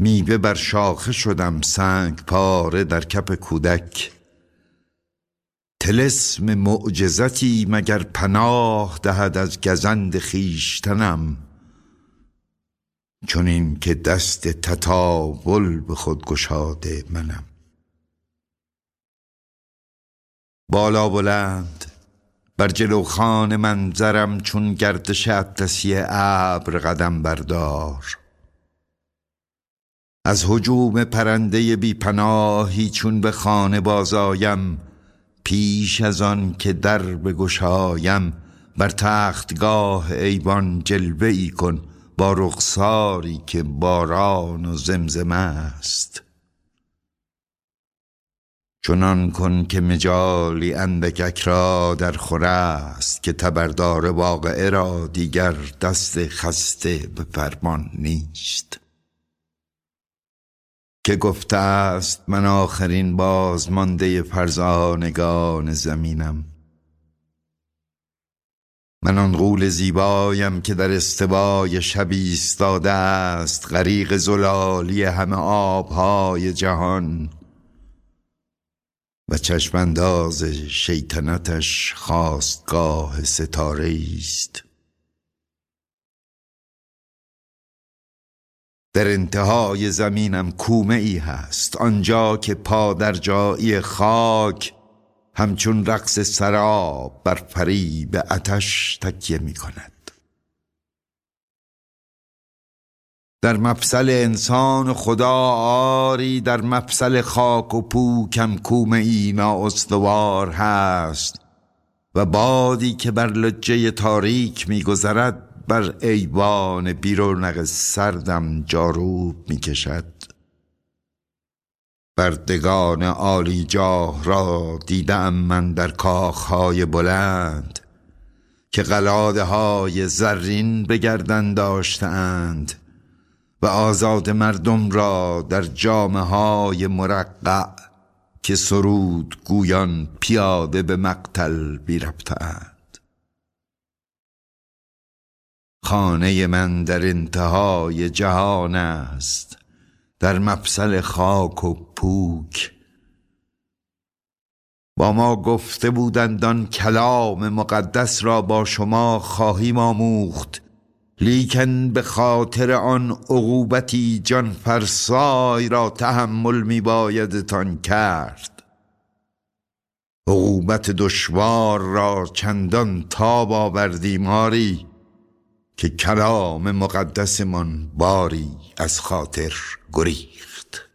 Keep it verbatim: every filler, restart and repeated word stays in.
میوه بر شاخه شدم سنگ پاره در کف کودک. طلسم معجزتی مگر پناه دهد از گزند خویشتنم، چون این که دست تطاول به خود گشاده منم. بالا بلند بر جلوخان منظرم چون گردش اطلسی ابر قدم بردار. از هجوم پرنده بی پناهی چون به خانه بازایم، پیش از آن که در بگشایم بر تختگاه ایوان جلوه ای کن با رخساری که باران و زمزمه است. چنان کن که مجالی اندکک را در خور است، که تبردار واقعه را دیگر دست خسته به فرمان نیست. که گفته است من آخرین بازمانده فرزانگان زمینم. من آن غول زیبایم که در استوای شب ایستاده است، غریق زلالی همه آبهای جهان، و چشم انداز شیطنتش خاستگاه ستاره است. در انتهای زمینم کومه ای هست، آنجا که پا در جایی خاک همچون رقص سراب بر فریب آتش تکیه می کند. در مفصل انسان و خدا آری، در مفصل خاک و پوکم کومه ای نااستوار هست، و بادی که بر لجه تاریک می گذرد بر ایوان بیرونق سردم جاروب می کشد. بردگان عالی جاه را دیدم من در کاخهای بلند، که قلاده های زرین به گردن داشتند و آزاد مردم را در جامه های مرقع که سرود گویان پیاده به مقتل بی ربطند. خانه من در انتهای جهان است، در مفصل خاک و پوک. با ما گفته بودند آن کلام مقدس را با شما خواهیم آموخت، لیکن به خاطر آن عقوبتی جان فرسای را تحمل می بایدتان کرد. عقوبت دشوار را چندان تاب آوردیم آری، که کلام مقدسمان باری از خاطر گریخت.